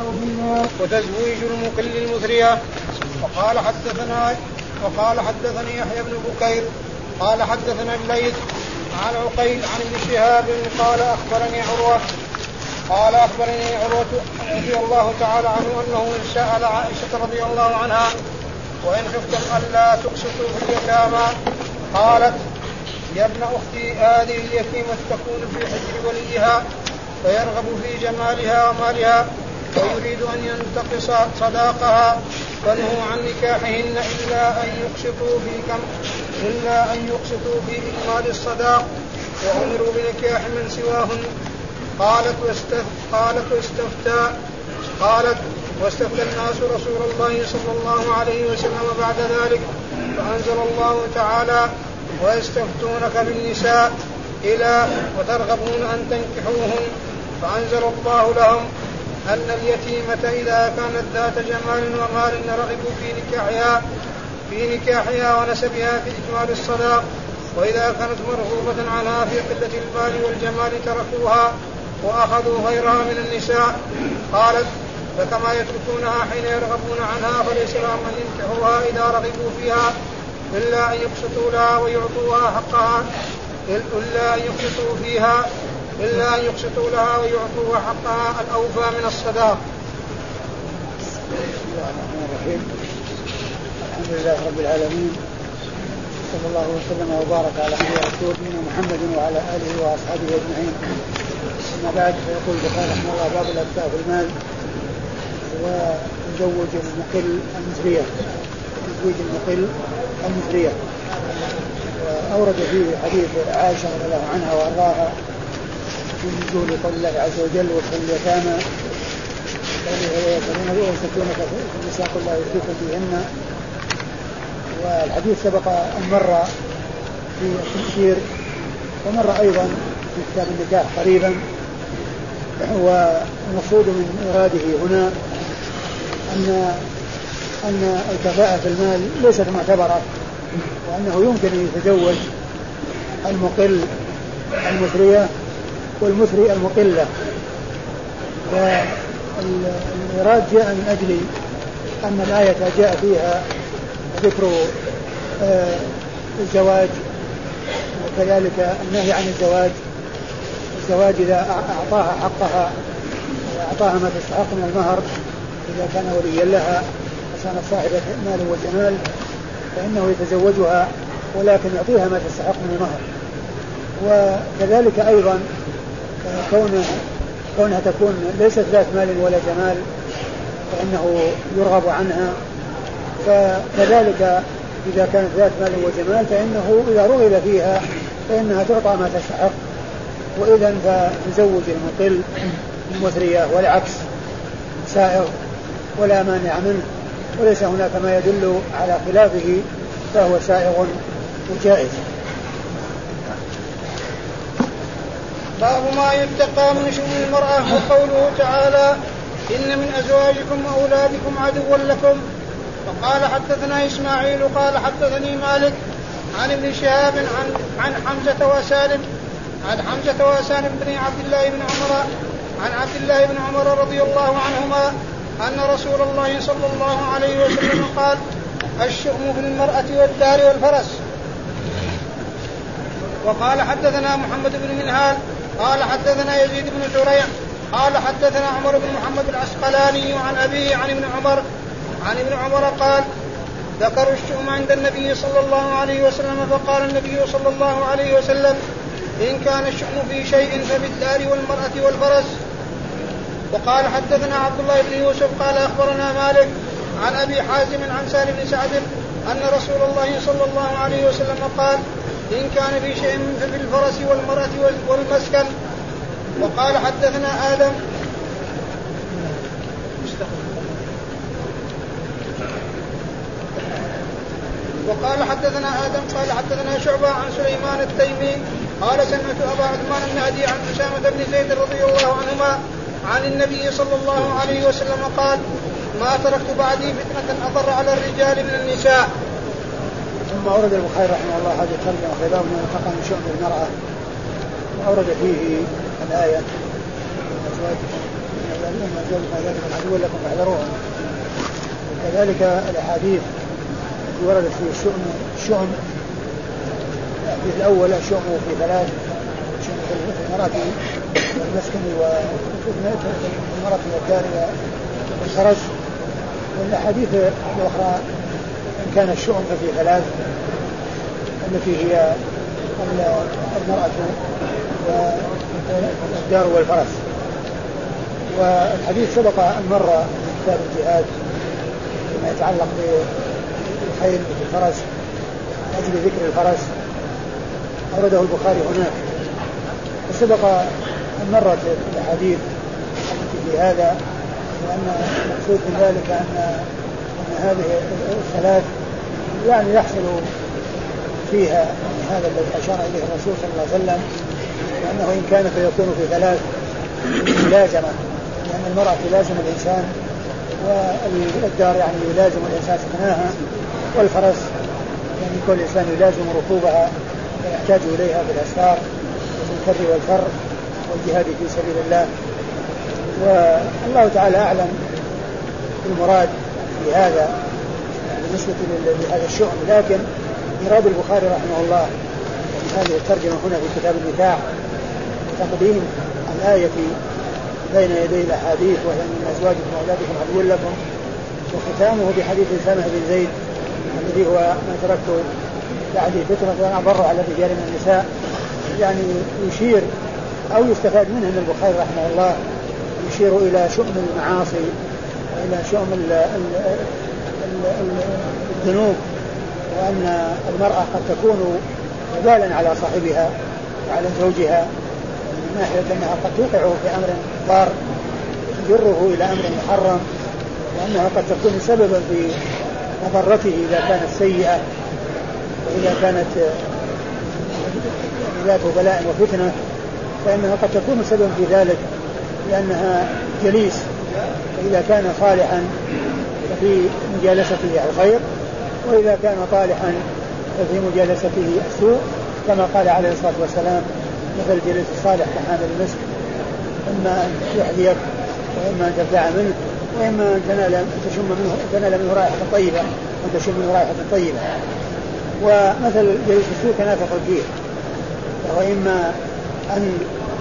وتزويج المقل المثرية. وقال حدثني يحيى بن بكير قال حدثنا الليث عن عقيل عن ابن شهاب قال أخبرني عروة رضي الله تعالى عنه أنه سأل عائشة رضي الله عنها وإن خفتم ألا تقسطوا في اليتامى قالت يا ابن أختي هذه اليتيمة تكون في حجر وليها فيرغب في جمالها ومالها ويريد أن ينتقص صداقها فنهوا عن نكاحهن إلا أن يقسطوا في إكمال الصداق وأمروا بنكاح من سواهن. قالت واستفتى الناس رسول الله صلى الله عليه وسلم بعد ذلك فأنزل الله تعالى ويستفتونك بالنساء إلى وترغبون أن تنكحوهن فأنزل الله لهم أن اليتيمة إذا كانت ذات جمال ومال رغبوا في نكاحها ونسبها في إكمال الصداق وإذا كانت مرغوبة عنها في قلة المال والجمال تركوها وأخذوا غيرها من النساء. قالت فكما يتركونها حين يرغبون عنها فليس لهم أن ينكحوها إذا رغبوا فيها إلا أن يقسطوا لها ويعطوها حقها الأوفى من الصداق. بسم الله الرحمن الرحيم. الحمد لله رب العالمين صلى الله وسلم وبارك على نبينا محمد وعلى آله وأصحابه أجمعين. أما بعد فيقول البخاري رحمه الله باب الأفتاء في المال وتزوج المقل المثرية. وأورد فيه حديث عائشة رضي الله عنها وأرضاها في نزول قول الله عز وجل وادخلوا اليتامى ويستفتونك في النساء قل لا يفتيكم فيهن. والحديث سبق أن مر في التفسير ومر أيضا في كتاب النكاح قريبا. والمقصود من إراده هنا أن الكفاءة في المال ليست معتبرة وأنه يمكن أن يتزوج المقل المثرية والمثري المقلة. والإراد جاء من أجل أن الآية جاء فيها ذكر الزواج وكذلك النهي عن الزواج إذا أعطاها حقها وأعطاها ما تستحق من المهر إذا كان وليا لها وصارت صاحبة مال وجمال فإنه يتزوجها ولكن يعطيها ما تستحق من المهر. وكذلك أيضا كونها تكون ليست ذات مال ولا جمال فإنه يرغب عنها. فكذلك إذا كانت ذات مال وجمال فإنه إذا رغب فيها فإنها تعطى ما تستحق. وإذا فتزوج المقل المثرية والعكس سائغ ولا مانع منه وليس هناك ما يدل على خلافه فهو سائغ وجائز. باب ما يتقى من شؤون المرأة وقوله تعالى إن من أزواجكم وأولادكم عدوا لكم. وقال حدثنا إسماعيل قال حدثني مالك عن ابن شهاب عن حمزة وسالم بن عبد الله بن عمر عن عبد الله بن عمر رضي الله عنهما أن رسول الله صلى الله عليه وسلم قال الشؤم في المرأة والدار والفرس. وقال حدثنا محمد بن منهال قال حدثنا يزيد بن زريع قال حدثنا عمر بن محمد العسقلاني عن أبيه عن ابن عمر قال ذكروا الشؤم عند النبي صلى الله عليه وسلم فقال النبي صلى الله عليه وسلم إن كان الشؤم في شيء فبالدار والمرأة والفرس. وقال حدثنا عبد الله بن يوسف قال أخبرنا مالك عن أبي حازم عن سالم بن سعد أن رسول الله صلى الله عليه وسلم قال إن كان في شيء فبالفرس والمرأة والمسكن. وقال حدثنا آدم قال حدثنا شعبة عن سليمان التيمي قال سمعت أبا عثمان النهدي عن أسامة بن زيد رضي الله عنهما عن النبي صلى الله عليه وسلم قال ما تركت بعدي فتنة أضر على الرجال من النساء. ثم أورد البخاري رحمه الله هذه الترجمة خباب من التقى من شؤم المرأة وأورد فيه الآية عدو لكم فاحذروهم. وكذلك الأحاديث التي وردت في الشؤم الحديث الأول الشؤم في ثلاث: الشؤم في المرأة والمسكن وفي المرأة والدار والفرج. والأحاديث الأخرى إن كان الشؤم ففي ثلاث التي هي المرأة والدار والفرس. والحديث سبق أن مر في كتاب الجهاد فيما يتعلق بالخيل والفرس أجل ذكر الفرس أورده البخاري هناك. وسبق أن مرت الأحاديث التي في هذا، وأن المقصود من ذلك أن هذه الثلاث يعني يحصل فيها هذا الذي أشار إليه الرسول صلى الله عليه وسلم، وأنه إن كان فيكون في ثلاث ملازمة، لأن المرأة تلازم الإنسان، والدار يعني يلازم الإنسان سكناها، والفرس يعني كل إنسان يلازم ركوبها ويحتاج إليها بالأسفار والكر والفر والجهاد في سبيل الله. والله تعالى أعلم المراد في هذا بالنسبة لهذا الشؤم. لكن إراد البخاري رحمه الله في هذه الترجمة هنا في كتاب النكاح تقديم الآية بين يدي الأحاديث وهي من أزواجكم وأولادكم عدو لكم، وختامه بحديث أسامة بن زيد الذي هو ما تركت بعد فترة أضر على الرجال من النساء، يعني يشير أو يستفاد منه أن البخاري رحمه الله يشير إلى شؤم المعاصي وإلى شؤم الذنوب، وأن المرأة قد تكون وبالا على صاحبها وعلى زوجها من ناحية أنها قد توقعه في أمر ضار تجره إلى أمر محرم، وأنها قد تكون سببا في مضرته إذا كانت سيئة، وإذا كانت ذات بلاء وفتنة فإنها قد تكون سببا في ذلك لأنها جليس، وإذا كان صالحا ففي مجالسته الخير، وإذا كان طالحا ففي مجالسته السوء، كما قال عليه الصلاة والسلام: مثل الجليس الصالح كحامل المسك، إما أن يحذيك وإما أن تبتاع منه وإما أن تنال منه رائحة طيبة وتشم منه رائحة طيبة. ومثل جليس السوء كنافق الجير، وإما أن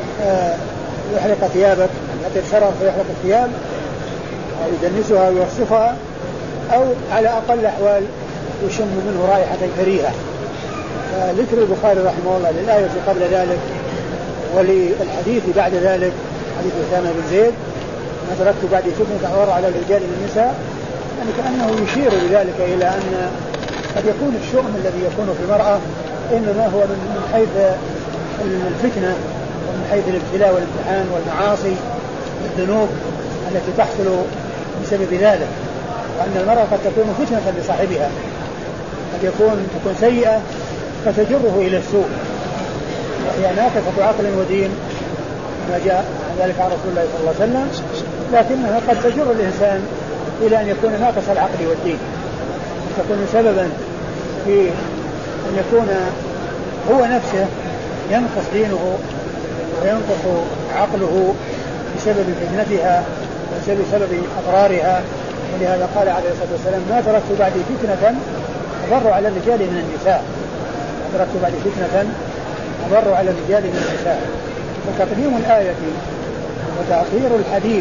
يحرق ثيابك، يأتي شرر فيحرق الثياب أو يدنسها ويوصفها، أو على أقل الأحوال يشم منه رائحة كريهة. فذكر البخاري رحمه الله للآية قبل ذلك وللحديث بعد ذلك حديث أسامة بن زيد ما تركت بعد فتنة أضر على الرجال من النساء، يعني كأنه يشير بذلك إلى أن قد يكون الشؤم الذي يكون في المرأة إنما هو من حيث الفتنة ومن حيث الابتلاء والامتحان والمعاصي والذنوب التي تحصل بسبب ذلك، وأن المرأة قد تكون فتنة لصاحبها، قد تكون سيئة فتجره إلى السوء، وهي ناقصة عقل ودين ما جاء ذلك عن رسول الله صلى الله عليه وسلم، لكنها قد تجر الإنسان إلى أن يكون ناقص العقل والدين، تكون سببا في أن يكون هو نفسه ينقص دينه وينقص عقله بسبب فتنتها وبسبب أضرارها. ولهذا قال عليه الصلاة والسلام: ما تركت بعد فتنة أضر على الرجال من النساء، ما تركت بعد فتنة أضر على الرجال من النساء. وتقديم الآية وتأخير الحديث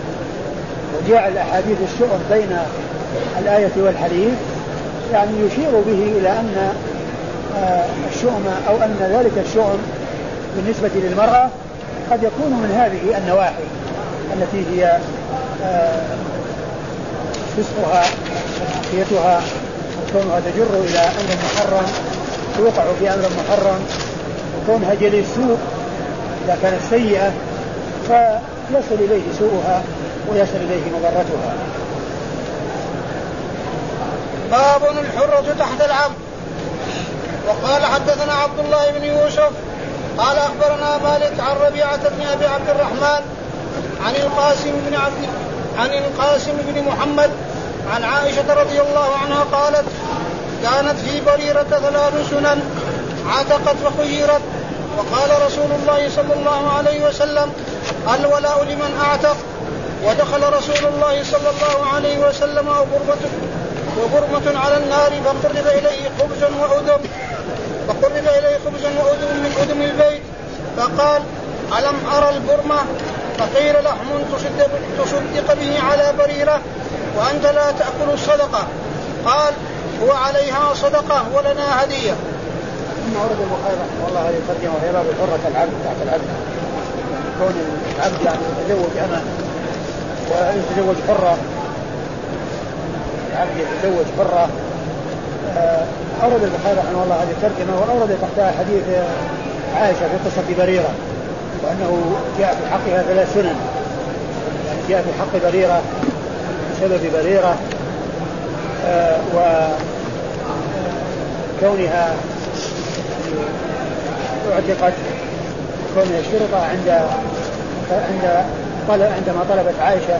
وجعل أحاديث الشؤم بين الآية والحديث يعني يشير به إلى أن الشؤم أو أن ذلك الشؤم بالنسبة للمرأة قد يكون من هذه النواحي التي هي فسقها ومعصيتها وكونها تجر إلى أمر محرم، توقع في أمر محرم، وكونها جليس سوء إذا كانت سيئة فيصل إليه سوءها ويصل إليه مضرتها. باب الحرة تحت العبد. وقال: حدثنا عبد الله بن يوسف قال أخبرنا مالك عن ربيعة بن أبي عبد الرحمن عن القاسم بن محمد عن عائشة رضي الله عنها قالت: كانت في بريرة 3 سنن عتقت فخيرت، وقال رسول الله صلى الله عليه وسلم: الولاء لمن أعتق، ودخل رسول الله صلى الله عليه وسلم وبرمة على النار فقرب إليه خبز وأدم من أدم البيت فقال ألم أرى البرمة؟ فقيل لحم تصدق به على بريرة وأنت لا تأكل الصدقة. قال هو عليها صدقة ولنا هدية. ثم ورد البخاري رحمه الله هذه الترجمة وهي باب الحرة العبد تحت العبد، كون العبد يعني يتزوج أمة ويتزوج حرة، العبد يتزوج حرة. أورد البخاري رحمه الله هذه الترجمة وأورد تحتها حديث عائشة في قصة بريرة، وأنه جاء في حقها 3 سنن، يعني جاء في حق بريرة بسبب بريرة وكونها اعتقت، كونها اشترط عندما طلبت عائشة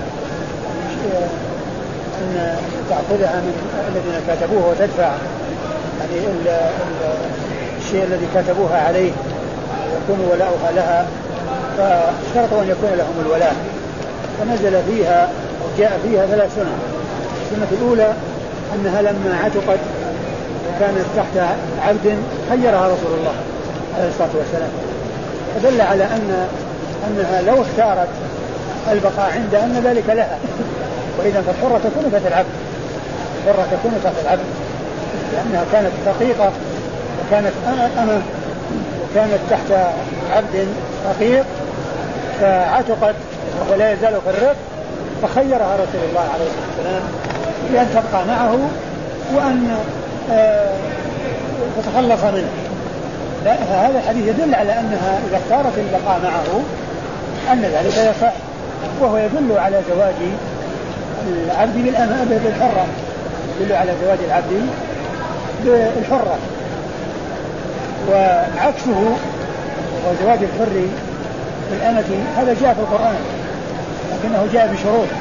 أن تأخذها من الذين كاتبوه وتدفع يعني الشيء الذي كاتبوها عليه يكون ولاؤها لها، فاشترطوا أن يكون لهم الولاء، فنزل فيها وجاء فيها 3 سنن. السنة الأولى أنها لما عتقت وكانت تحت عبد خيرها رسول الله عليه الصلاة والسلام، فدل على أنها لو اختارت البقاء عند أن ذلك لها، وإذا فالحرة تكون تحت العبد، الحرة تكون تحت العبد، لأنها كانت رقيقة وكانت أمة وكانت تحت عبد رقيق فعتقت ولا يزال في الرق، فخيرها رسول الله عليه الصلاة والسلام بأن تبقى معه وأن تتخلص منه. هذا الحديث يدل على أنها إذا اختارت البقاء معه أن ذلك يصح، وهو يدل على زواج العبد بالحرة، يدل على زواج العبد بالحرة. وعكسه وزواج الحر بالأمة هذا جاء في القرآن، لكنه جاء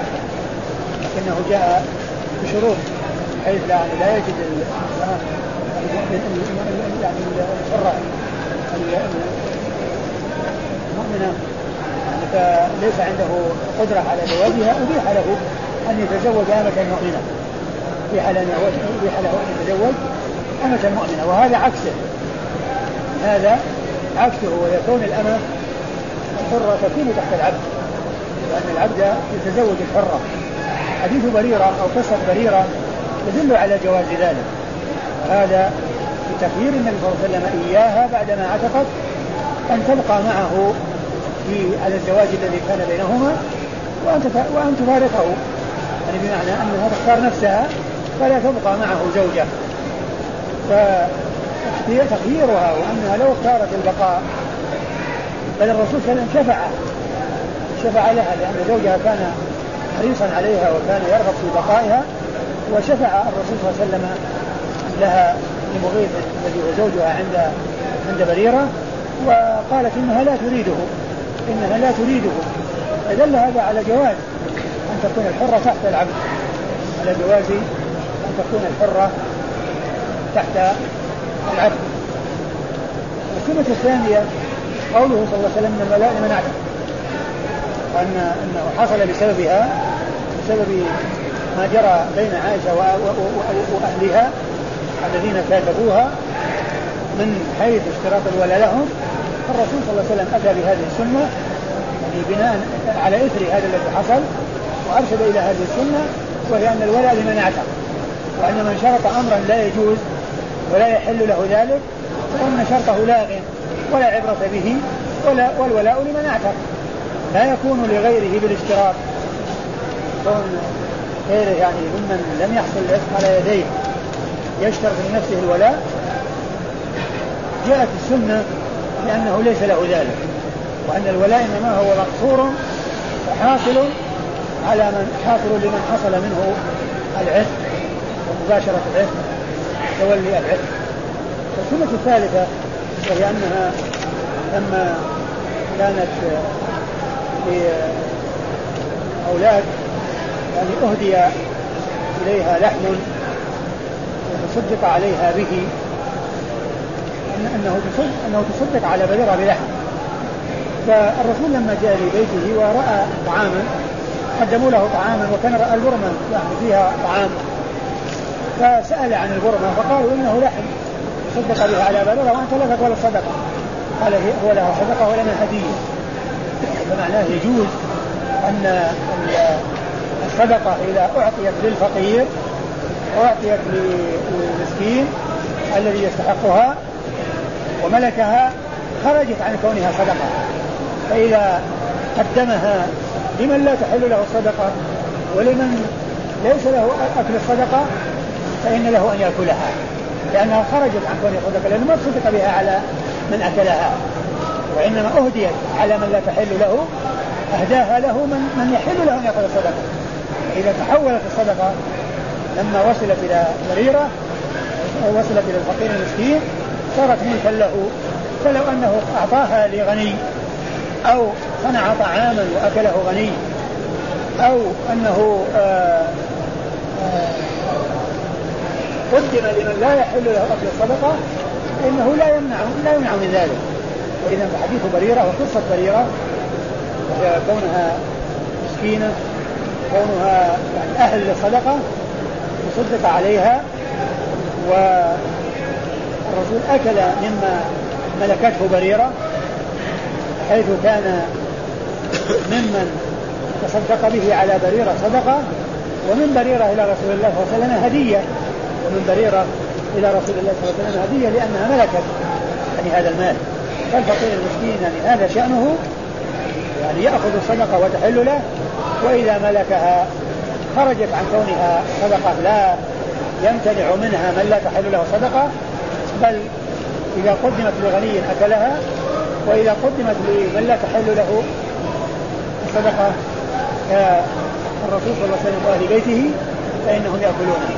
بشروط حيث لا يجد يعني الحرة المؤمنة فليس عنده قدرة على زواجها، أبيح له أن يتزوج أمة مؤمنة، أبيح له أن يتزوج أمة مؤمنة. وهذا عكسه، ويكون الأمة الحرة تكون تحت العبد، لأن العبد يتزوج الحرة. حديث بريرة أو قصة بريرة يدل على جواز ذلك، وهذا بتخيير النبي صلى الله عليه وسلم إياها بعدما عتقت أن تبقى معه على الزواج الذي كان بينهما وأن تفارقه، يعني بمعنى أنها تختار نفسها فلا تبقى معه زوجة. فتخييرها وأنها لو اختارت البقاء بل الرسول صلى الله عليه وسلم شفع لها، لأن زوجها كان حريصا عليها وكان يرغب في بقائها، وشفع الرسول صلى الله عليه وسلم لها لمغيث الذي هو زوجها عند بريرة، وقالت إنها لا تريده، فدل هذا على جواز أن تكون الحرة تحت العبد، على جواز أن تكون الحرة تحت العبد. السنة الثانية قوله صلى الله عليه وسلم من الولاء لمن أعتق، أنه حصل بسبب ما جرى بين عائشة وأهلها الذين كاتبوها من حيث اشتراط الولاء لهم، فالرسول صلى الله عليه وسلم أتى بهذه السنة يعني بناء على إثر هذا الذي حصل، وأرشد إلى هذه السنة، وهي أن الولاء لمن اعتق، وأن من شرط أمرا لا يجوز ولا يحل له ذلك فإن شرطه لاغ ولا عبرة به، والولاء لمن اعتق لا يكون لغيره بالاشتراط، كون غيره يعني ممن لم يحصل العتق على يديه يشترط لنفسه الولاء. جاءت السنة لأنه ليس له ذلك، وأن الولاء إنما هو مقصور وحاصل على حاصل لمن حصل منه العتق ومباشرة العتق تولي العتق. السنة الثالثة وهي أنها لما كانت في أولاد يعني أهدي إليها لحم وتصدق عليها به، أنه تصدق على بريرة بلحم. فالرسول لما جاء لبيته ورأى طعاما قدموا له طعاما وكان البرمة يعني فيها طعام، فسأل عن البرمة فقالوا إنه لحم صدق بها على بريرة وأنت لا تقبل الصدقة. قال هو لها صدقة ولنا هدية. فمعناه يجوز أن الصدقة إذا أعطيت للفقير وأعطيت للمسكين الذي يستحقها وملكها خرجت عن كونها صدقة، فإذا قدمها لمن لا تحل له الصدقة ولمن ليس له أكل الصدقة فإن له أن يأكلها، لأنها خرجت عن كونها صدقة، لأنه ما تصدق بها على من أكلها، وإنما أهديت على من لا تحل له، أهداها له من يحل له أن يأكل الصدقة. إذا تحولت الصدقة لما وصلت إلى بريرة أو وصلت إلى الفقير المسكين صارت ملكا له، فلو أنه أعطاها لغني أو صنع طعاما وأكله غني أو أنه قدم لمن لا يحل له أكل الصدقة فإنه لا يمنع من ذلك. وإذا حديث بريرة وقصة بريرة وهي كونها مسكينة كونها يعني أهل للصدقة يصدق عليها، والرسول أكل مما ملكته بريرة حيث كان ممن تصدق به على بريرة صدقة، ومن بريرة إلى رسول الله صلى الله عليه وسلم هدية، ومن بريرة إلى رسول الله صلى الله عليه وسلم هدية لأنها ملكت يعني هذا المال. فالفقير المسكين يعني هذا شأنه يعني يأخذ الصدقة وتحل له، وإذا ملكها خرجت عن كونها صدقة لا يمتنع منها من لا تحل له صدقة، بل إذا قدمت لغني أكلها، وإذا قدمت لمن لا تحل له الصدقة كالرسول صلى الله عليه وسلم وأهل بيته فإنهم يأكلونها.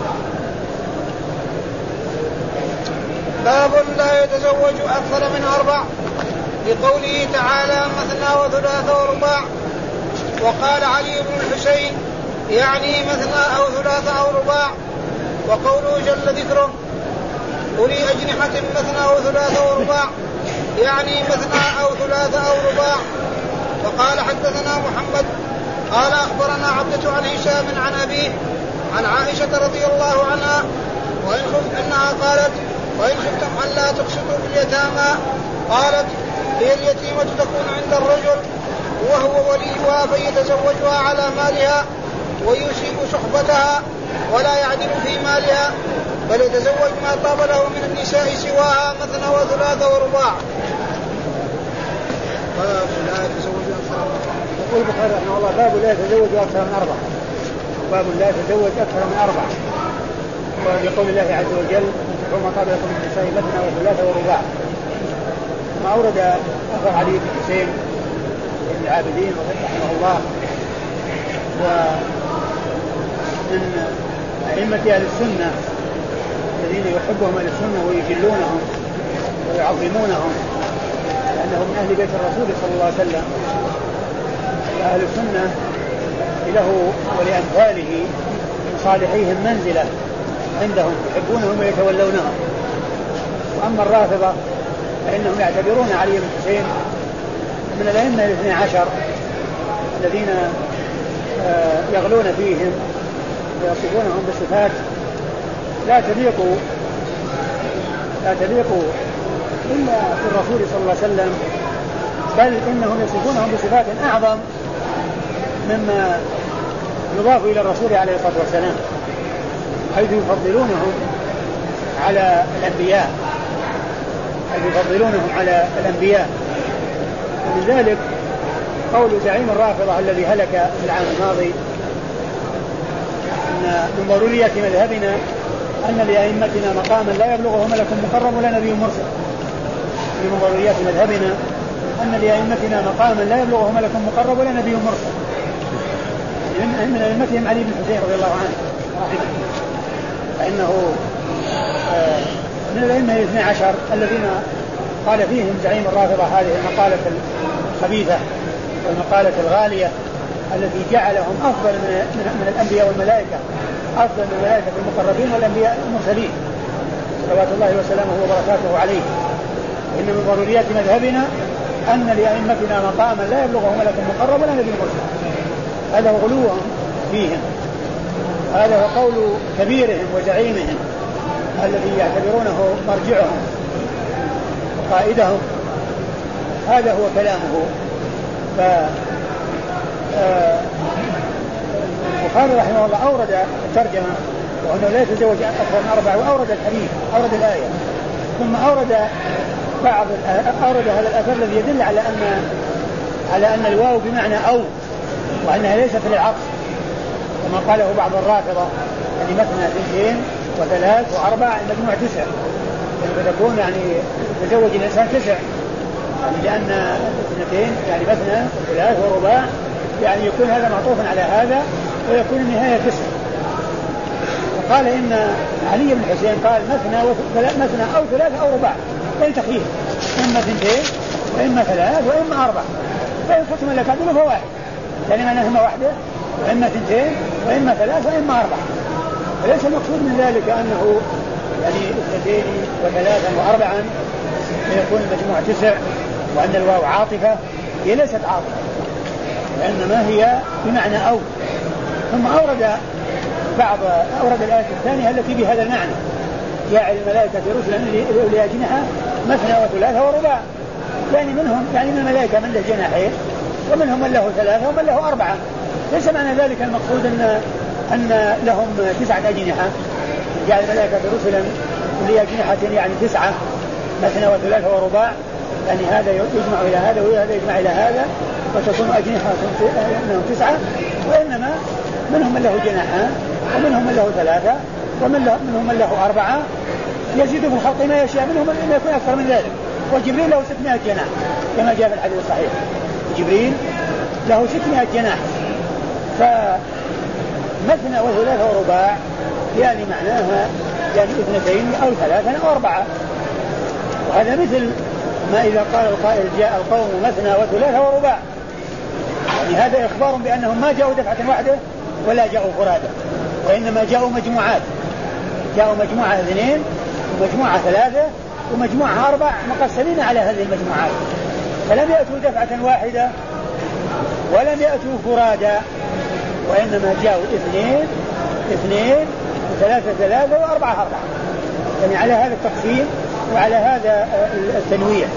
باب لا يتزوج أكثر من 4 لقوله تعالى مثنى وثلاث ورباع. وقال علي بن الحسين يعني مثنى أو ثلاث أو رباع. وقوله جل ذكره أولي أجنحة مثنى وثلاث ورباع يعني مثنى أو ثلاث أو رباع. وقال حدثنا محمد قال أخبرنا عبدة عن هشام عن أبيه عن عائشة رضي الله عنها أنها قالت وإن خفتم أن لا تقسطوا باليتامى قالت هي اليتيمة تكون عند الرجل وهو وليها فيتزوجها على مالها ويسيء صحبتها ولا يعدل في مالها بل يتزوج ما طاب له من النساء سواها مثنى وثلاث ورباع. باب لا يتزوج أكثر من 4. يقول البخاري رحمه الله باب لا يتزوج أكثر من 4. باب لا يتزوج أكثر من 4. وبقول الله عز وجل وما طاب لكم من النساء مثنى وثلاث ورباع. ما أورد أخبر علي بن حسين بن العابدين رحمه الله ومن أئمة أهل السنة الذين يحبهم أهل السنة ويجلونهم ويعظمونهم لأنهم من أهل بيت الرسول صلى الله عليه وسلم. أهل السنة له ولأمثاله من صالحيهم منزلة عندهم يحبونهم ويتولونهم. وأما الرافضة فإنهم يعتبرون علي بن حسين من الأئمة 12 الذين يغلون فيهم ويصفونهم بصفات لا تليق إلا في الرسول صلى الله عليه وسلم، بل إنهم يصفونهم بصفات أعظم مما يضاف إلى الرسول عليه الصلاة والسلام، حيث يفضلونهم على الأنبياء. ومن ذلك قول زعيم الرافضة الذي هلك في العام الماضي أن من ضروريات مذهبنا أن لأئمتنا مقاما لا يبلغه ملك مقرب ولا نبي مرسل. من ضروريات مذهبنا أن لأئمتنا مقاما لا يبلغه ملك مقرب ولا نبي مرسل. من أئمتهم علي بن حسين رضي الله عنه فإنه من الأئمة 12 الذين قال فيهم زعيم الرافضة هذه المقالة الخبيثة والمقالة الغالية التي جعلهم أفضل من الأنبياء والملائكة، أفضل من الملائكة المقربين والأنبياء المرسلين صلوات الله وسلامه وبركاته عليه. إن من ضروريات مذهبنا أن لأئمتنا مقاما لا يبلغه ملك مقرب ولا نبي مرسل. هذا هو غلوهم فيهم، هذا هو قول كبيرهم وزعيمهم الذي يعتبرونه مرجعهم وقائدهم، هذا هو كلامه. البخاري رحمه الله أورد الترجمة وأنه لا يتزوج أكثر من 4، وأورد الحديث، أورد الآية، ثم أورد هذا الأثر الذي يدل على أن الواو بمعنى أو، وأنها ليست للعطف كما قاله بعض الرافضة، يعني مثنى 2 و3 و4 المجموع 9، يعني فتكون يعني يتزوج الإنسان 9، يعني لأن 2 يعني مثنى و3 ورباع، يعني يكون هذا معطوفا على هذا ويكون النهاية 9. وقال إن علي بن الحسين قال مثنى أو 3 أو رباع، بين تخيير، إما 2 وإما 3 وإما 4، فإن ختم لك عدل فواحد، يعني معناهما واحدة، وإما 2 وإما 3 وإما 4. فليس المقصود من ذلك أنه يعني 2 و3 و4 فيكون المجموع 9، وأن الواو عاطفة، هي ليست عاطفة وإنما هي بمعنى أو. ثم أورد الآية الثانية التي بهذا المعنى: جاعل الملائكة رسلا لأولي أجنحة مثنى و3 ورباع، يعني من الملائكة من له جناحين، ومنهم من له 3 ومن له 4. ليس معنى ذلك المقصود أن لهم 9 أجنحة، جاعل الملائكة رسلا لأولي أجنحة يعني 9 مثنى و3 ورباع، يعني هذا يجمع إلى هذا وهذا يجمع إلى هذا وتكون أجنحة 9. وإنما منهم من له جناحان ومنهم من له 3 ومنهم من له 4، يزيد في الخلق ما يشاء، منهم من يكون أكثر من ذلك. وجبريل له 600 جناح كما جاء في الحديث الصحيح، جبريل له 600 جناح. فمثنى و3 ورباع يعني معناها يعني 2 أو 3 أو 4. وهذا مثل ما إذا قال القائل جاء القوم مثنى و3 ورباع، يعني هذا إخبار بأنهم ما جاءوا دفعة واحدة ولا جاءوا فرادى، وإنما جاءوا مجموعات، جاءوا مجموعة 2 ومجموعة 3 ومجموعة 4 مقسمين على هذه المجموعات، فلم يأتوا دفعة واحدة ولم يأتوا فرادى، وإنما جاءوا 2 و3 و4 4، يعني على هذا التقسيم وعلى هذا التنويع.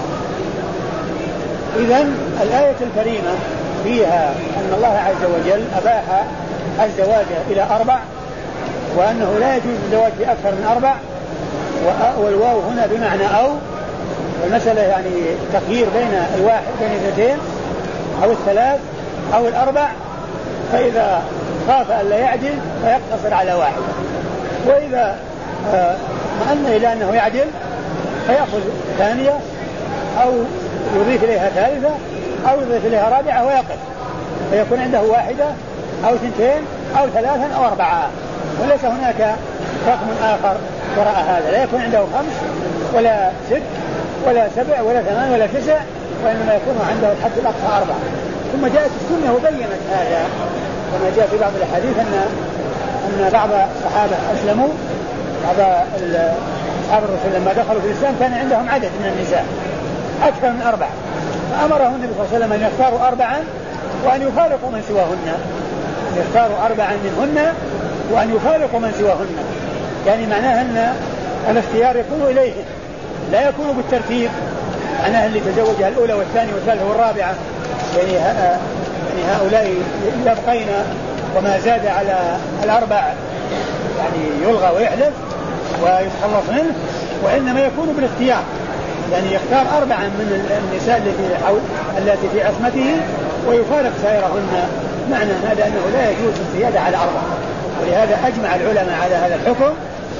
إذن الآية الكريمة فيها أن الله عز وجل أباح الزواج إلى 4، وأنه لا يجوز الزواج بأكثر من 4، والواو هنا بمعنى أو، والمسألة يعني تخيير بين الواحد بين 2 أو 3 أو 4، فإذا خاف أن لا يعدل فيقتصر على واحد، وإذا مأن إلى أنه يعدل فيأخذ ثانية أو يضيف إليها ثالثة أو يضيف إليها رابعة ويقف، فيكون عنده 1 أو 2 أو 3 أو 4، وليس هناك رقم آخر وراء هذا، لا يكون عنده 5 ولا 6 ولا 7 ولا 8 ولا 9، وإنما يكون عنده الحد الأقصى 4. ثم جاءت السنة وبينت هذا كما جاء في بعض الحديث أن بعض الصحابة أسلموا، بعض أصحاب الرسول لما دخلوا في الإسلام كان عندهم عدد من النساء أكثر من 4، فأمرهم النبي صلى الله عليه وسلم أن يختاروا 4 وأن يفارقوا من سواهن، يختاروا 4 منهن وأن يفارقوا من سواهن، يعني معناها أن الاختيار يكون إليهم لا يكون بالترتيب، معناها اللي تزوجها الأولى والثانية والثالثة والرابعة، يعني هؤلاء يبقين وما زاد على 4 يعني يلغى ويحذف ويتخلص منه، وإنما يكون بالاختيار، يعني يختار 4 من النساء التي في عصمته ويفارق سائرهن. معنى هذا أنه لا يجوز الزيادة على 4، ولهذا أجمع العلماء على هذا الحكم،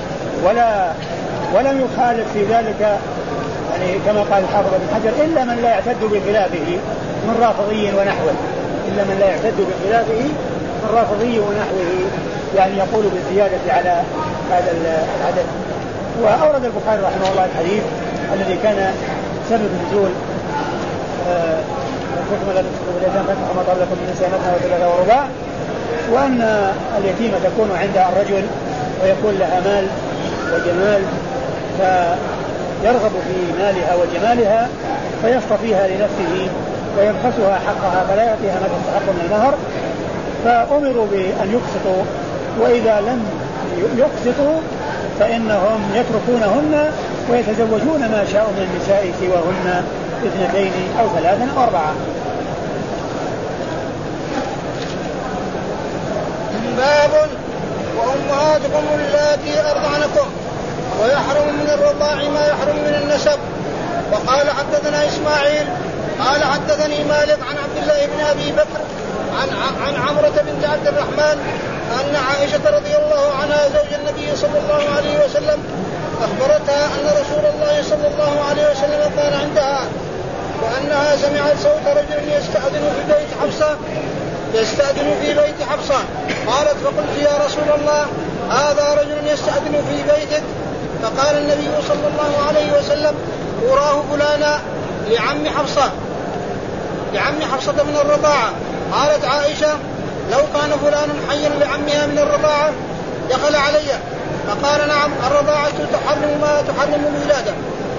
ولم يخالف في ذلك يعني كما قال الحافظ ابن حجر إلا من لا يعتد بخلافه من رافضي ونحوه، إلا من لا يعتد بخلافه من رافضي ونحوه، يعني يقول بالزيادة على هذا العدد. وأورد البخاري رحمه الله الحديث الذي كان سبب نزول الحكم الذي تكون فتح ما طلقكم من نساء مثنى و3 ورباع، وأن اليتيمة تكون عند الرجل ويكون لها مال وجمال، فيرغب في مالها وجمالها فيصطفيها لنفسه ويبخسها حقها فلا يعطيها ما تستحق من المهر، فأمروا بأن يقسطوا، وإذا لم يقسطوا فإنهم يتركونهن ويتزوجون ما شاءوا من النساء سواهن 2 أو 3 أو 4. باب وأمهاتكم اللاتي أرضعنكم ويحرم من الرضاع ما يحرم من النسب. وقال حدثنا إسماعيل قال حدثني مالك عن عبد الله بن أبي بكر عن عمرة بنت عبد الرحمن أن عائشة رضي الله عنها زوج النبي صلى الله عليه وسلم أخبرتها أن رسول الله صلى الله عليه وسلم كان عندها وأنها سمعت صوت رجل يستأذن في بيت حفصة قالت فقلت يا رسول الله هذا رجل يستأذن في بيتك؟ فقال النبي صلى الله عليه وسلم أراه فلانا لعم حفصة من الرضاعة. قالت عائشة لو كان فلان حيا لعمها من الرضاعة دخل علي. فقال نعم الرضاعة تحرم ما تحرم الولادة.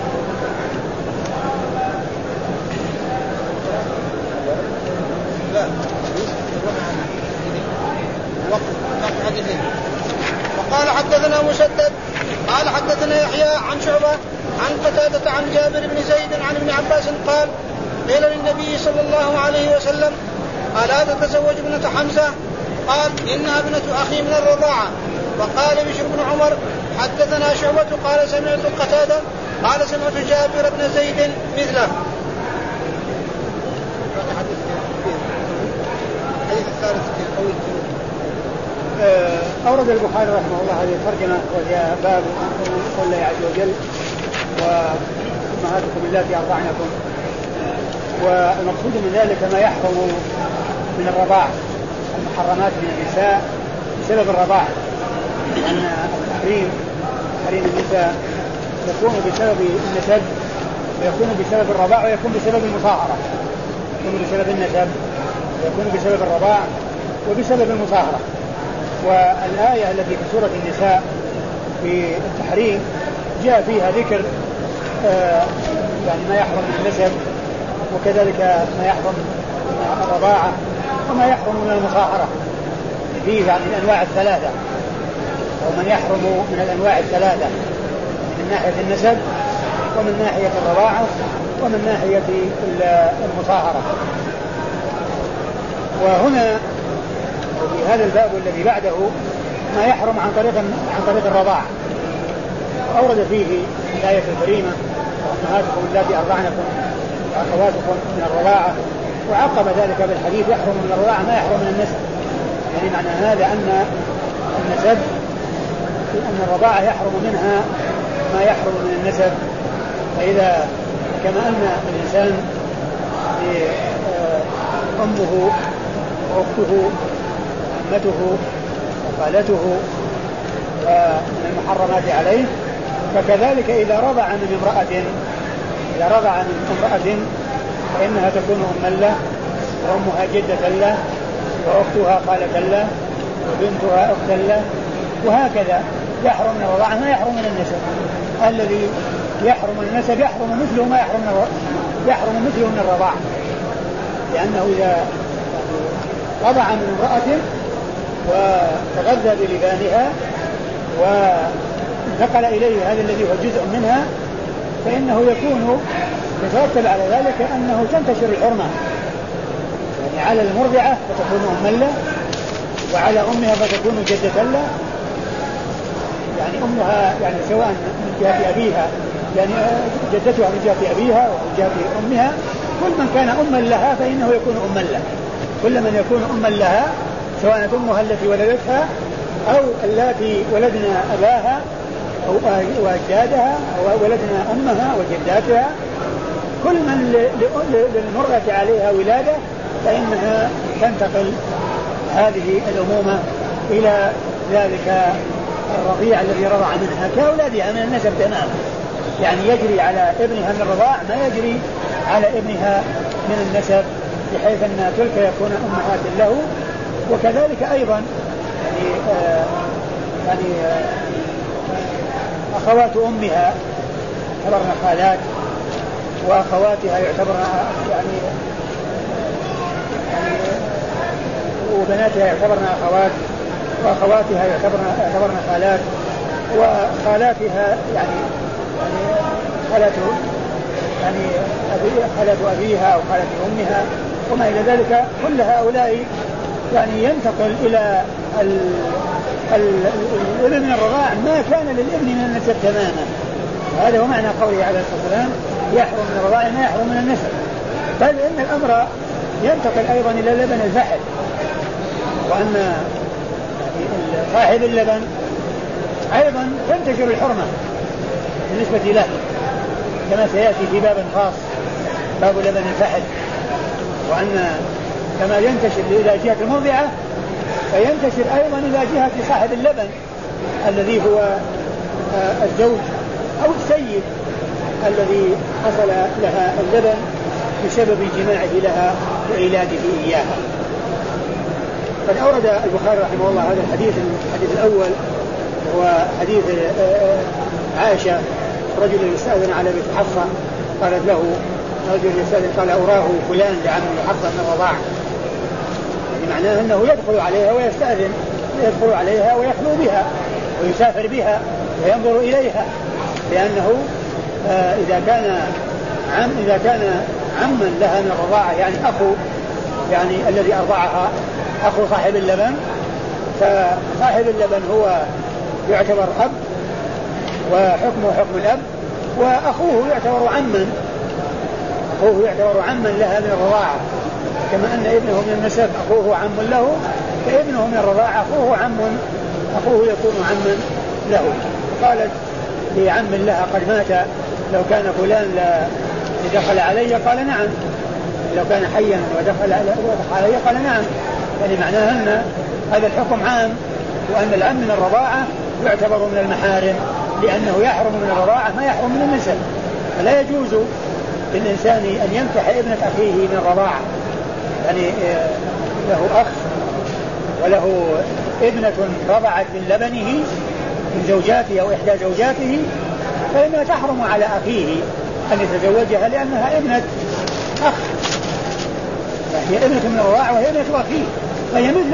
وقال حدثنا مسدد قال حدثنا يحيى عن شعبة عن قتادة عن جابر بن زيد عن ابن عباس قال قيل للنبي صلى الله عليه وسلم ألا تتزوج ابنة حمزة؟ قال إنها ابنة أخي من الرضاعة. وقال بشر بن عمر حدثنا شعبة قال سمعت قتادة قال سمعت جابر بن زيد مثله. أورد البخاري رحمه الله هذه الترجمة وهي باب قول الله عز وجل وأمهاتكم اللاتي أرضعنكم. والمقصود من ذلك ما يحرم من الرضاع المحرمات من النساء بسبب الرضاع، لأن تحريم النساء يكون بسبب النسب ويكون بسبب الرضاع ويكون بسبب المصاهرة، يكون بسبب النسب ويكون بسبب الرضاع وبسبب المصاهرة. والآية التي في سورة النساء في التحريم جاء فيها ذكر يعني ما يحرم من النسب وكذلك ما يحرم من الرضاعة وما يحرم من المصاهرة، فيه يعني من الأنواع الثلاثة أو من يحرم من الأنواع الثلاثة من ناحية النسب ومن ناحية الرضاعة ومن ناحية المصاهرة. وهنا في هذا الباب الذي بعده ما يحرم عن طريق الرضاعة. أورد فيه الآية الكريمة وأمهاتكم اللاتي أرضعنكم وأخواتكم من الرضاعة، وعقب ذلك بالحديث يحرم من الرضاعة ما يحرم من النسب. يعني معنى هذا أن النسب أن الرضاعة يحرم منها ما يحرم من النسب. فإذا كما أن الإنسان أمه وأخته وعمته وخالته من المحرمات عليه، فكذلك إذا رضع من امرأة فإنها تكون أما له وأمها جدة له وأختها خالة له وبنتها أختا له، وهكذا يحرم من الرضاعة ما يحرم من النسب. الذي يحرم من النسب يحرم مثله ما يحرم مثله من الرضاعة، لأنه إذا رضع من امرأة وتغذى بلبانها ونقل إليه هذا الذي هو جزء منها فإنه يكون يترتب على ذلك أنه تنتشر الحرمة، يعني على المرضعة فتكون أما له وعلى أمها فتكون جدة له، يعني أمها يعني سواء من جهة أبيها يعني جدتها من جهة أبيها ومن جهة أمها، كل من كان أما لها فإنه يكون أما له، كل من يكون أما لها سواء أمها التي ولدتها أو اللاتي ولدنا أباها أو أجدادها أو ولدنا أمها وجداتها، كل من للمرأة عليها ولادة فإنها تنتقل هذه الأمومة إلى ذلك الرضيع الذي رضع منها كأولادها من النسب تماما، يعني يجري على ابنها من الرضاع ما يجري على ابنها من النسب، بحيث أن تلك يكون أمهات له. وكذلك أيضا يعني أخوات أمها يعتبرن خالات، وأخواتها يعتبرن يعني وبناتها يعتبرن أخوات، وأخواتها يعتبرن خالات، وخالاتها يعني خالة أبيها أو خالة أمها وما إلى ذلك. كل هؤلاء يعني ينتقل إلى الابن من الرضاع ما كان للابن من النسب تماما. هذا هو معنى قوله عليه الصلاة والسلام يحرم من الرضاع ما يحرم من النسب. بل إن الأمر ينتقل أيضا إلى لبن الفحل، وأن صاحب اللبن أيضا تنتشر الحرمة بالنسبة له، كما سيأتي في باب خاص باب لبن الفحل. وأن كما ينتشر إلى جهة المرضعة فينتشر أيضا إلى جهة صاحب اللبن الذي هو الزوج أو السيد الذي حصل لها اللبن بسبب جماعه لها وعلاجه إياها. قد أورد البخاري رحمه الله هذا الحديث الأول هو حديث عائشة رجل يستأذن على بيت حفصة، قالت له رجل يستأذن قال أراه فلان لعم حفصة من الرضاعة، يعني معناه أنه يدخل عليها ويستأذن، يدخل عليها ويخلو بها ويسافر بها وينظر إليها، لأنه إذا كان عما لها من الرضاعة يعني أخو يعني الذي أرضعها أخو صاحب اللبن، فصاحب اللبن هو يعتبر أب وحكمه حكم الأب، وأخوه يعتبر عما لها من الرضاعة، كما أن ابنه من النسب أخوه عم له، فابنه من الرضاعة أخوه يكون عما له. قالت لعم لها قد مات لو كان فلان لدخل علي، قال نعم، لو كان حيا ودخل علي قال نعم، يعني معناها أن هذا الحكم عام، وأن العم من الرضاعة يعتبر من المحارم، لأنه يحرم من الرضاعة ما يحرم من النسب. فلا يجوز للإنسان أن ينكح ابنة أخيه من الرضاعة، يعني له أخ وله ابنة رضعت من لبنه من زوجاته أو إحدى زوجاته، فإنها تحرم على أخيه أن يتزوجها لأنها ابنة أخ، هي ابنة من الرضاعة وهي ابنة أخيه، فهي مثل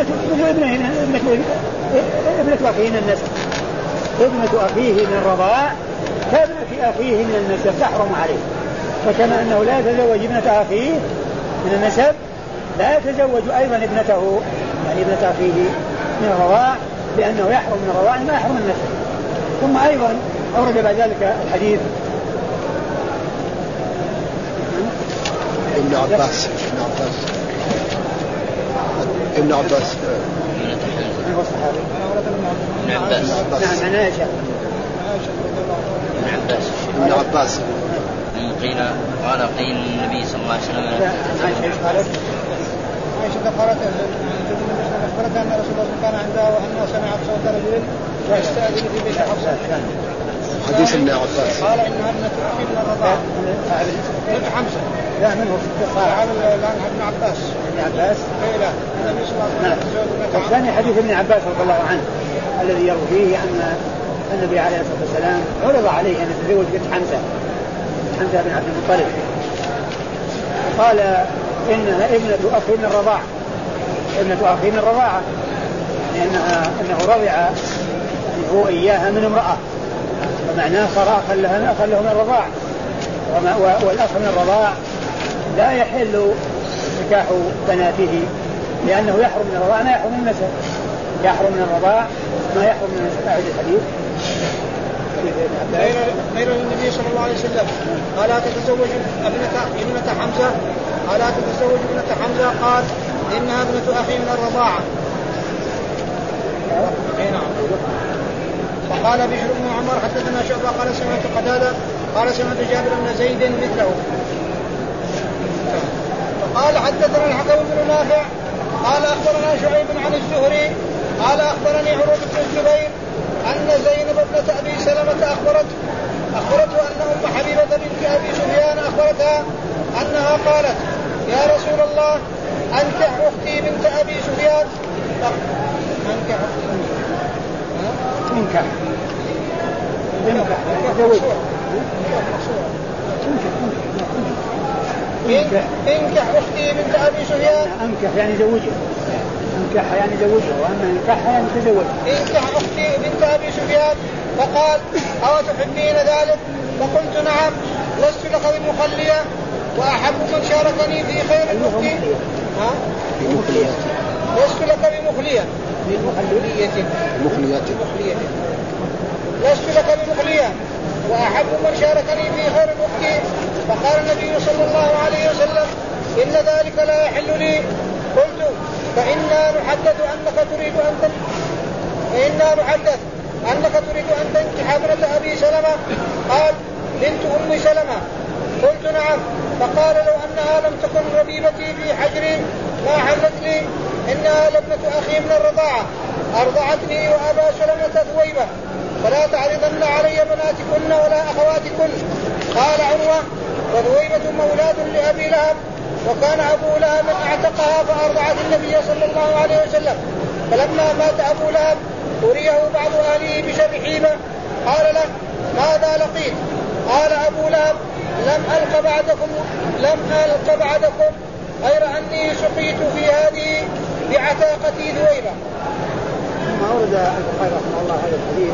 ابنة أخيه من النسب. ابنة أخيه من الرضاع كابنة أخيه من النسب تحرم عليه. فكما أنه لا يتزوج ابنة أخيه من النسب لا يتزوج أيضا ابنته يعني ابنة أخيه من الرضاع، لأنه يحرم من الرضاع ما يحرم من النسب. ثم أيضا أورد بعد ذلك الحديث ابن عباس ابن عباس ابن عباس قال قيل النبي صلى الله عليه وسلم عائشة قالت أخبرتها أن رسول الله كان عندها وأنها سمعت صوت رجل ويستأذن في بيت حفصة. حديث ابن عباس قال إنها ابنة أخي من الرضاعة ابن حمزة لا منه قال الآن ابن عباس لا النبي صلى الله عليه وسلم. الثاني حديث ابن عباس رضي الله عنه الذي يروي فيه أن النبي عليه الصلاة والسلام عرض عليه أن يتزوج بنت حمزة بن عبد المطلب، قال إنها ابنة أخي من الرضاعة، لأنه رضع يعني هو إياها من امرأة، ومعناه صار أخا له من الرضاع، والأخ من الرضاع لا يحل نكاح بناته، لأنه يحرم من الرضاع ما يحرم من النسب، يحرم من الرضاع ما يحرم من النسب. أعد الحديث غير النبي صلى الله عليه وسلم قال لا تتزوج ابنة حمزة، قال لا تتزوج ابنة حمزة، قال إنها ابنة أخي من الرضاعة. وقال بشر بن عمر حدثنا شعبة قال سمعت قتادة قال سمعت جابر بن زيد مثله. وقال حدثنا الحكم بن نافع قال أخبرنا شعيب عن الزهري قال أخبرني عروة بن الزبير أن زينب ابنة أبي سلمة أخبرته أن أم حبيبة بنت أبي سفيان أخبرتها أنها قالت يا رسول الله أنكح أختي بنت أبي سفيان. أنكح انكح أختي بنت أبي سفيان. أنكح يعني زوجها، انكح يعني زوجها، وأما انكحها يعني تزوج. انكح أختي بنت أبي سفيان. فقال أو تحبين ذلك؟ فقلت نعم. لست لك بمخلية وأحب من شاركني في خير أختي. لست لك بمخلية لست لك بمخلية وأحب من شاركني في خير أختي. فقال النبي صلى الله عليه وسلم إن ذلك لا يحل لي. قلت فإنا نحدث أنك تريد أن تنكح ابنة أبي سلمة. قال بنت أم سلمة. قلت نعم. فقال لو أنها لم تكن ربيبتي في حجري ما حلت لي، إنها لابنة أخي من الرضاعة أرضعتني وأبا سلمة ثويبة، فلا تعرضن علي بناتكن ولا أخواتكن. قال عروة وثويبة مولاد لأبي لهب، وكان أبو لهب اعتقها فأرضعت النبي صلى الله عليه وسلم. فلما مات أبو لهب أريه بعض أهله بشر حيبة. قال له ماذا لقيت؟ قال أبو لهب لم ألق بعدكم غير أني سقيت في هذه بعتاقتي ذويبة. ما أورد البخاري رحمه الله هذا الحديث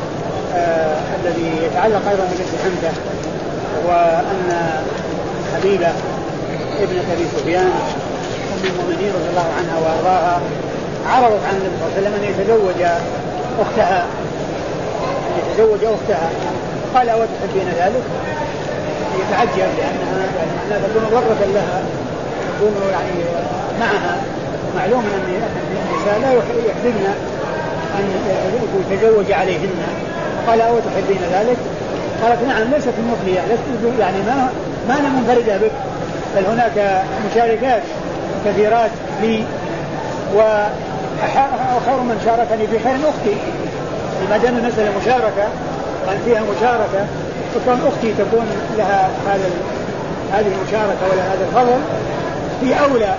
الذي يتعلق أيضا ببنت حمزة، وأن حبيبة ابنة أبي سفيان أم المؤمنين رضي الله عنها وأرضاها عرضت عن النبي صلى الله عليه وسلم أن يتزوج أختها. قال أو تحبين ذلك؟ يتعجب لأنها تكون رغبة لها، تكون يعني معها. معلوم أن النساء لا يحببن أن يتزوج عليهن. قال أو تحبين ذلك؟ قالت نعم ليست مخلية، يعني ما أنا منفردة بك، بل هناك مشاركات كثيرات لي، وخير من شاركني في خير أختي. ما دام المسألة مشاركة وأن فيها مشاركة، فكون أختي تكون لها هذه المشاركة ولا هذا الفضل في أولى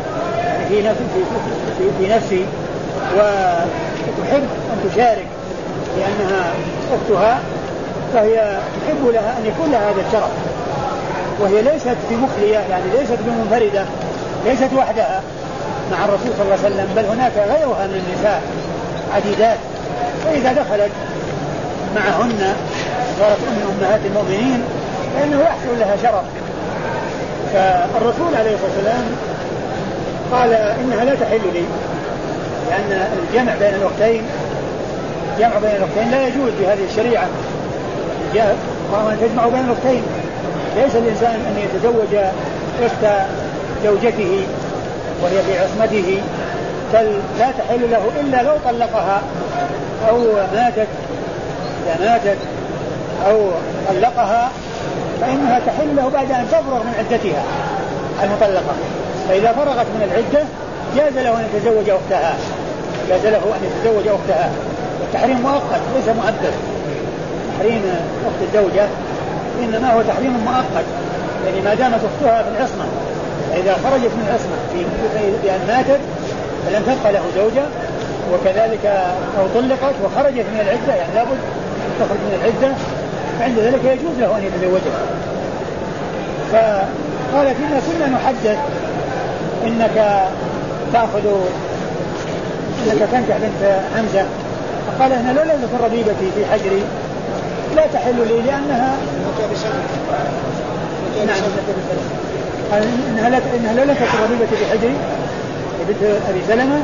في نفسي، وتحب أن تشارك لأنها أختها، فهي تحب لها أن يكون لها هذا الشرف. وهي ليست بمخلية، يعني ليست بمنفردة، ليست وحدها مع الرسول صلى الله عليه وسلم، بل هناك غيرها من النساء عديدات. فإذا دخلت معهن صارت أمهات المؤمنين فإنه يحصل لها شرف. فالرسول عليه الصلاة والسلام قال إنها لا تحل لي، لأن الجمع بين الأختين لا يجوز بهذه الشريعة. وأن تجمع بين الأختين، ليس الإنسان أن يتزوج أخت زوجته وهي في عصمته، لا تحل له إلا لو طلقها أو ماتت. إذا ماتت أو طلقها فإنها تحل له بعد أن تفرغ من عدتها المطلقة. فإذا فرغت من العدة جاز له أن يتزوج أختها. التحريم مؤقت ليس مؤبد. تحريم أخت الزوجة إنما هو تحريم مؤقت، يعني ما دامت أختها في العصمة. فإذا خرجت من العصمة بأن ماتت فلن تبقى له زوجة، وكذلك أو طلقت وخرجت من العدة، يعني لابد تخرج من العدة، فعند ذلك يجوز له أن يتزوجها. فقالت إننا كنا نحدث إنك تنكح بنت حمزة. فقال إن لولا أن تكون ربيبتي في حجري لا تحل لي لأنها قال إنها لولا تكون ربيبتي في حجري بنت أبي سلمة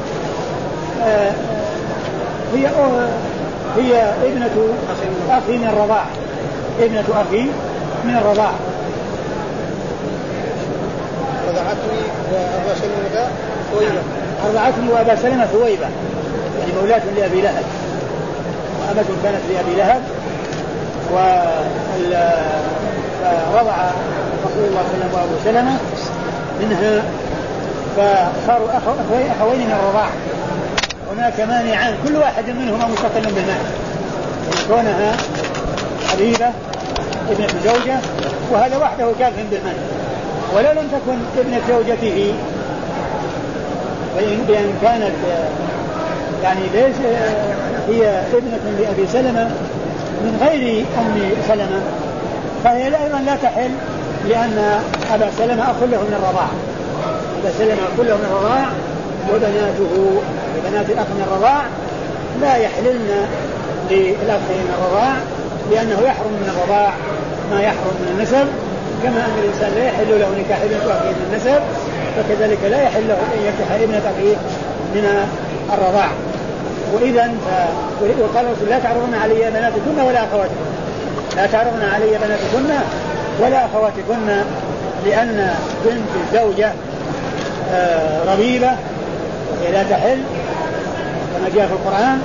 هي ابنة أخي من الرضاع، ابنة أخي من الرضاع. أرضعتني وأبا سلمة ثويبة، يعني مولاة لأبي لهب، وأمة كانت لأبي لهب، ورضع رسول الله صلى الله عليه وسلم وأبو سلمة منها، فصاروا أخوين من الرضاع. هناك مانعان كل واحد منهما مستقل بالمال، كونها حبيبة ابنة زوجة، وهذا وحده كاف بالمال. ولو لم تكن ابنة زوجته بأن كانت يعني ليس هي ابنة لأبي سلمة من غير أم سلمة، فهي أيضا لا تحل لأن أبا سلمة أخ له من الرضاعة، أبا سلمة أخ له من الرضاعة، وبناته بنات الأخ من الرضاعة لا يحللن للأخ من الرضاعة، لأنه يحرم من الرضاع ما يحرم من النسب، كما أن الإنسان لا يحل له نكاح ابنة أخيه من النسب، فكذلك لا يحل له أن ينكح ابنة أخيه من الرضاع. وإذا وقال الرسول لا تعرضن علي بناتكن ولا أخواتكن، لا تعرضن علي بناتكن ولا أخواتكن، لأن بنت الزوجة ربيبة وهي لا تحل كما جاء في القرآن،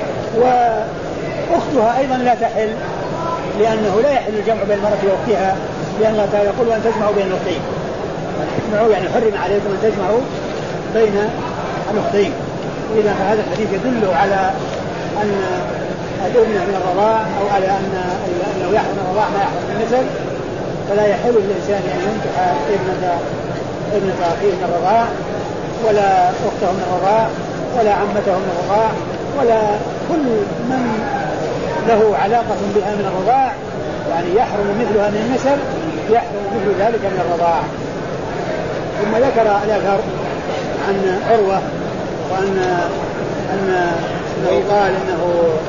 وأختها أيضا لا تحل، لأنه لا يحل الجمع بين المرأة وأختها، لأن الله تعالى يقول وأن تجمعوا بين الأختين، تجمعوا يعني حرم عليكم أن تجمعوا بين الأختين. وإذا فهذا الحديث يدل على أن الابنة من الرضاع، أو على أنه يحرم من الرضاع ما يحرم من النسب، فلا يحل للإنسان أن ينكح ابنة أخيه من الرضاع، ولا أخته من الرضاع، ولا عمته من الرضاع، ولا كل من له علاقة بها من الرضاع، يعني يحرم مثلها من النسب، يحرم مثل ذلك من الرضاع. ثم ذكر الأثر عن عروة أنه قال أن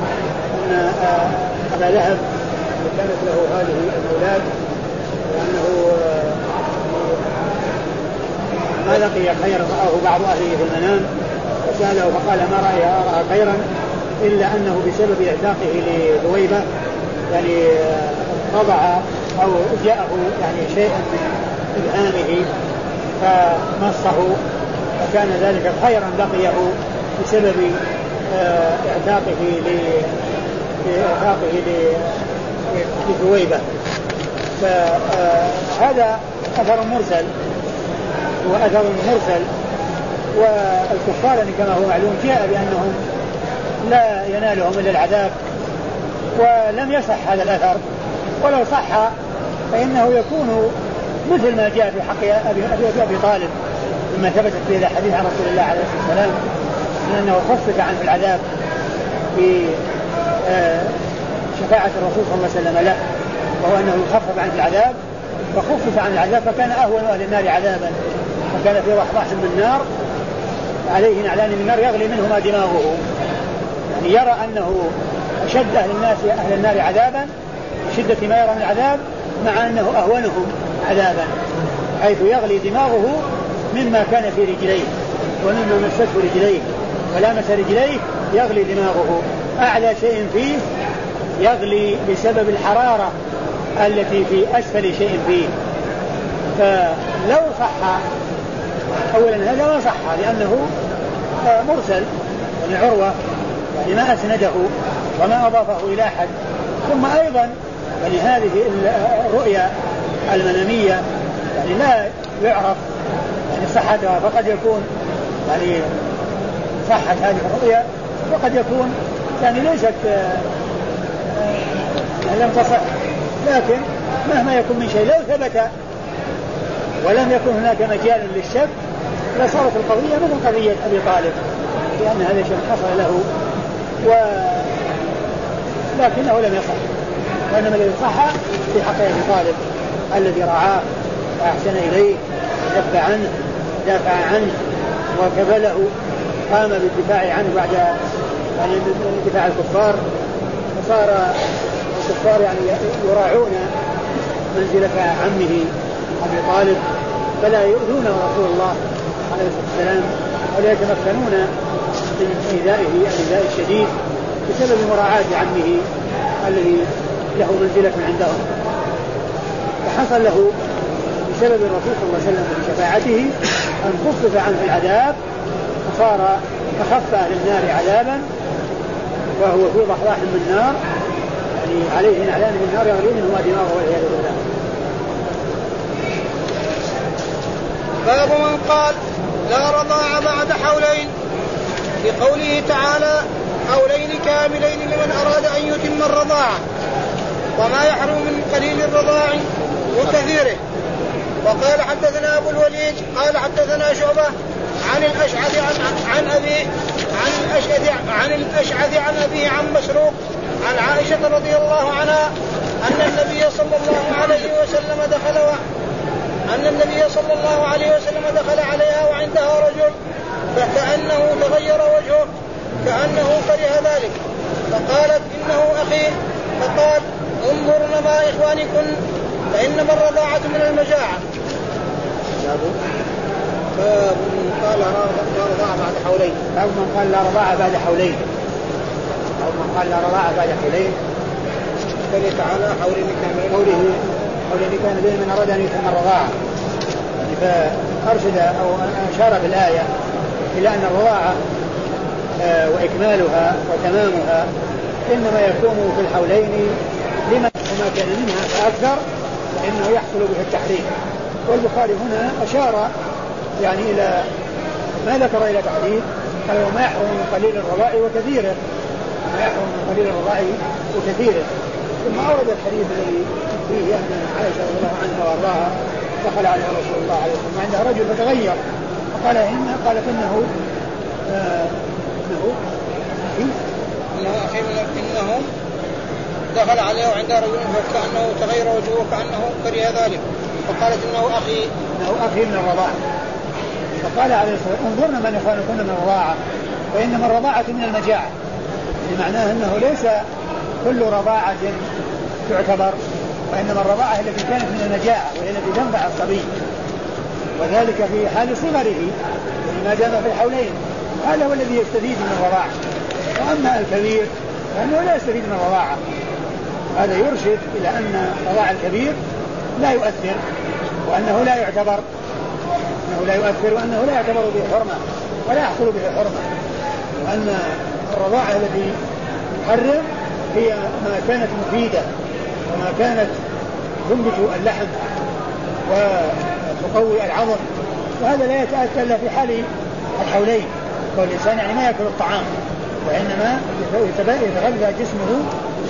أبا لهب كانت له هذه الأولاد، وأنه ما لقي خيرا رآه بعض أهله في المنام، فسأله فقال ما رأى خيرا إلا أنه بسبب إعتاقه لذويبة يعني رضع أو جاءه يعني شيئا من إبهامه فمصه، فكان ذلك خيرا لقيه بسبب إعتاقه لذويبة. فهذا أثر مرسل، هو أثر مرسل، والكفار كما هو معلوم جاء بأنهم لا ينالهم إلا العذاب، ولم يصح هذا الأثر، ولو صح فإنه يكون مثل ما جاء في حق أبي طالب مما ثبتت في هذا الحديث عن رسول الله عليه الصلاة والسلام، أنه خفف عنه العذاب في شفاعة الرسول صلى الله عليه وسلم له، وهو أنه يخفف عنه العذاب، فخفف عن العذاب فكان أهون أهل النار عذابا، فكان في ضحضاح من النار عليه نعلان من النار يغلي منهما دماغه، يعني يرى أنه أشد أهل النار عذابا شدة ما يرى من العذاب، مع أنه أهونهم عذابا، حيث يغلي دماغه مما كان في رجليه ومما مسته رجليه، ولامس رجليه يغلي دماغه، أعلى شيء فيه يغلي بسبب الحرارة التي في أسفل شيء فيه. فلو صح أولا هذا ما صح لأنه مرسل يعني عروة، يعني ما أسنده وما أضافه إلى أحد. ثم أيضا يعني هذه الرؤيا المنامية يعني لا يعرف يعني صحتها، فقد يكون يعني صحت هذه الرؤيا وقد يكون يعني ليست لم تصح، لكن مهما يكون من شيء لو ثبت ولم يكن هناك مجال للشك لصارت القضية مثل قضية أبي طالب، لأن هذا شيء حصل له لكنه لم يصح، وإنما الذي صح في حق أبي طالب الذي رعاه وأحسن إليه دافع عنه وكفله، قام بالدفاع عنه بعد يعني دفاع الكفار، فصار الكفار يعني يراعون منزلة عمه أبي طالب، فلا يؤذون رسول الله عليه الصلاة والسلام ولا يتمكنون من إيذائه الإيذاء الشديد بسبب مراعاة عمه الذي له منزلة عندهم. فحصل له بسبب الرسول صلى الله عليه وسلم بشفاعته أن خفف عنه العذاب، فصار أخف أهل النار عذابا، وهو في ضحضاح من النار يعني عليه نعلان من النار يغلي منهما دماغه والعياذ بالله. باب من قال لا رضاع بعد حولين، لقوله تعالى حولين كاملين لمن أراد أن يتم الرضاعة، وما يحرم من قليل الرضاع وكثيره. وقال حدثنا أبو الوليد قال حدثنا شعبة عن الأشعث عن أبيه عن مسروق عن عائشة رضي الله عنها أن النبي صلى الله عليه وسلم أن النبي صلى الله عليه وسلم دخل عليها وعندها رجل فكأنه تغير وجهه كأنه كره ذلك فقالت إنه أخي فقال انظرن مع إخوانكن فإنما الرضاعة من المجاعة. باب من قال لا رضاعة بعد حولين. باب من قال لا رضاعة بعد حولين. أو من قال لا رضاعة بعد حولين. قال تعالى حولين كان به من أراد أن يتم الرضاعة يعني فأرشد أو أشار بالآية إلى أن الرضاعة وإكمالها وتمامها إنما يكون في الحولين لمن وما كان منها فأكثر فإنه يحصل به التحريم. والبخاري هنا أشار يعني إلى ما ذكر إلى تحريم قال وما يحرم من قليل الرضاع وكثيره ما يحرم من قليل الرضاع وكثيره. ثم أورد الحديث الذي فيه أن عائشة رضي الله عنها وأرضاها دخل عليها رسول الله عليه وسلم عندها رجل فتغير فقالت إنه دخل عليه وعندها رجل فكأنه تغير وجهه وكأنه كره ذلك فقالت إنه أخي من الرضاعة. فقال عليه الصلاة والسلام انظرن من إخوانكن من الرضاعة فإنما الرضاعة من المجاعة بمعناه أنه ليس كل رضاعة تعتبر وإنما الرضاعة التي كانت من المجاعة وهي التي تنفع الصبي وذلك في حال صغره ما دام في الحولين هذا هو الذي يستفيد من الرضاعة. وأما الكبير فإنه لا يستفيد من الرضاعة. هذا يرشد إلى أن الرضاع الكبير لا يؤثر وأنه لا يعتبر وأنه لا يعتبر به حرمة ولا يحصل به حرمة. وأن الرضاعة التي تحرم هي ما كانت مفيدة وما كانت تنبت اللحم وتقوي العظم وهذا لا يتأتى إلا في حال الحولين. فالإنسان يعني ما يأكل الطعام وإنما يتغذى جسمه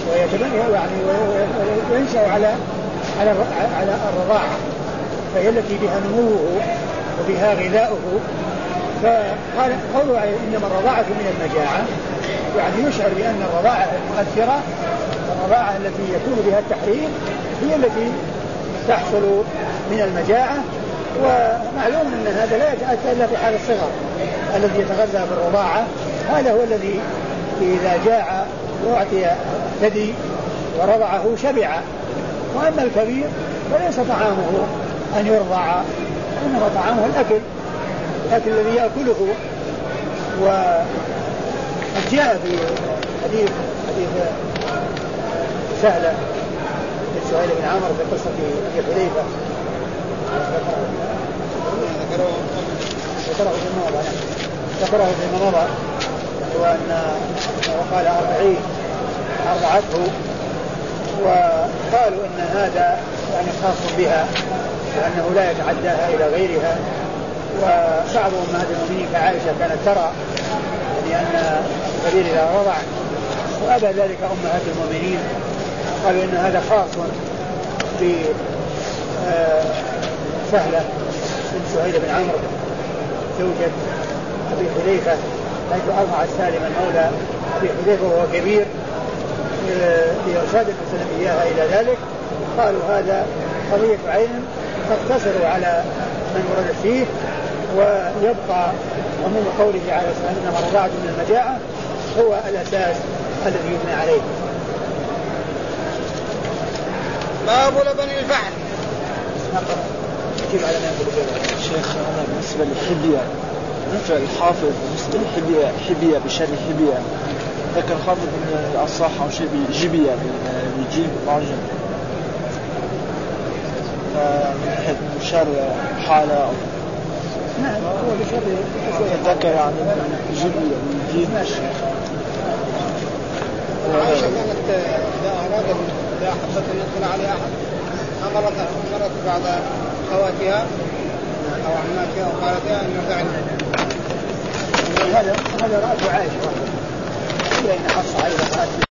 وينشأ على الرضاعة فهي التي بها نموه وبها غذاؤه. فقال قوله إنما الرضاعة من المجاعة يعني يشعر بأن الرضاعة المؤثرة الرضاعة التي يكون بها التحريم هي التي تحصل من المجاعة. ومعلوم أن هذا لا يتأتى إلا في حال الصغر الذي يتغذى بالرضاعة هذا هو الذي إذا جاع وأعطي ثدي ورضعه شبع. وأما الكبير فليس طعامه أن يرضع إنما طعامه الأكل الذي يأكله. وقد جاء في حديث سهلة بن سهيل بن عمرو في قصة أبي حذيفة ذكره فيما مضى وأن وقال 40 أرضعته وقالوا أن هذا يعني خاص بها وأنه لا يتعداها إلى غيرها. وبعض أمهات المؤمنين كعائشة كانت ترى يعني أن الكبير إذا رضع وأبى ذلك أمهات المؤمنين قالوا إن هذا خاص بسهلة بن سهيل بن عمرو زوجة أبي حذيفة حيث أرضعت سالما مولى أبي حذيفة وهو كبير لإرشاد المسلم إياها إلى ذلك. قالوا هذا قضية عين تقتصر على من ورد فيه ويبقى عموم قوله عليه الصلاة والسلام إنما الرضاعة من المجاعة هو الأساس الذي يبنى عليه. باب لبن الفحل. نجيب على ما يقول الشيخ أنا بالنسبة للحبية فعل الحافظ بالنسبة للحبية بشأن الحبية ذكر حافظ من الصحة أو شيء بجبية بالجيم معجم من شر حالة نعم هو بشر ذكر يعني جبية بالجيم عائشة كانت إذا أرادت إذا حبت أن يدخل عليها أحد أمرت بعض خواتها أو عماتها وقالتها أن يرضعن. هذا رأت عائشة لأن حص عليها